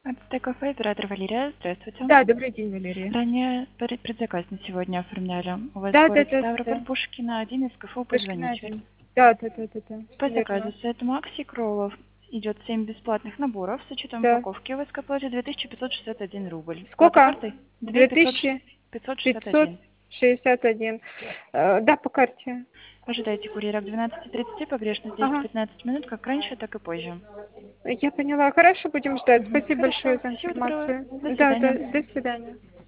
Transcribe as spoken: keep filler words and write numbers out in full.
Ацтекафе, оператор Валерия. Здравствуйте. Да, добрый день, Валерия. Ранее пред- предзаказ на сегодня оформляли. У вас Да, да, город да, Ставрополь, да. Пушкина, один из КФУ Пушкина позвонить, верно? один. Да, да, да, да, да. По заказу Верно. сет Макси Кроллов идет семь бесплатных наборов с учетом Да. упаковки. У вас к оплате две тысячи пятьсот шестьдесят один рубль. Плата Сколько? картой? Две две тысячи тысячи пятьсот шестьдесят пятьсот один. шестьдесят один. Э, Да, по карте. Ожидайте курьера к двенадцати тридцати, погрешность Ага. десять-пятнадцать минут, как раньше, так и позже. Я поняла. Хорошо, будем ждать. Мгм. Спасибо большое Хорошо. за Всего доброго. информацию. До Да, да, свидания. до свидания.